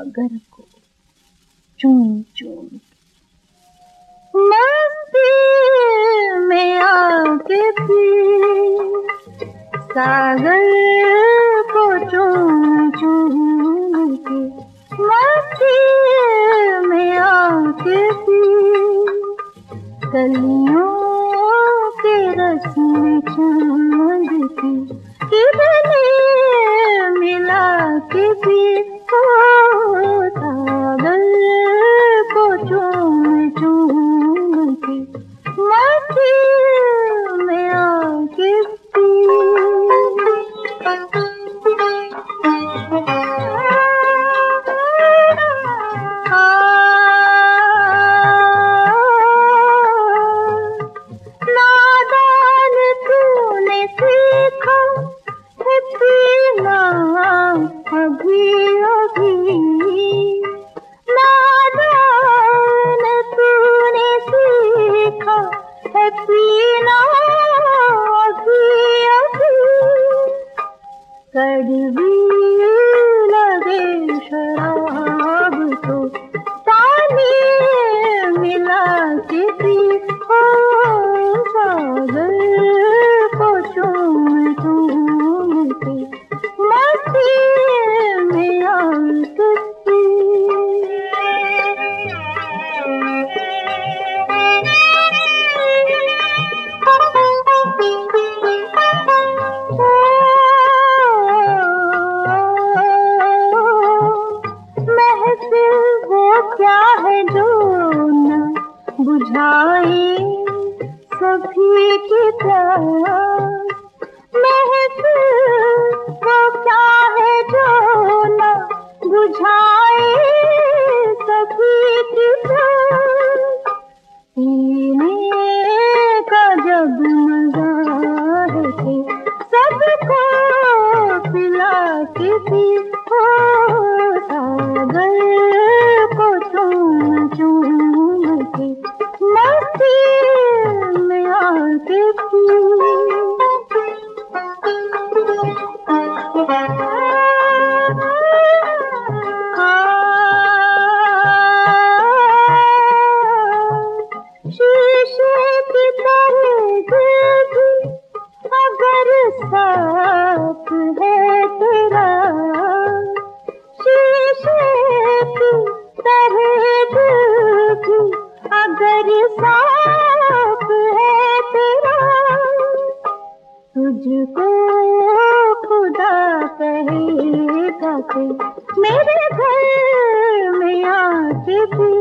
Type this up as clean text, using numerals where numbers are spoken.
सागर को चूम चूम मस्ती में आके फिर सागर को चूम चूम के मस्ती में आके फिर कलियों के रस में चांद की कितने मिला के फिर सागर को चूम चूम के मस्ती में आके नादान तूने सीखा है पीना अभी अभी, नादान तूने सीखा है पीना अभी अभी, कड़वी लगे शराब तो पानी मिला के पी सागर को चूम चूम के मस्ती में आके महफिल वो क्या है जो न बुझाए सभी की प्यास, महफिल वो क्या है जो न बुझाए सभी की प्यास, पीने का जब मजा है सबको पिला के पी सागर को चूम चूम के मस्ती में आके शीशे की तरह अगर साथ है तेरा, शीशे की तरह अगर साफ है तेरा, तुझको खुदा कहेगा कि मेरे घर में आके भी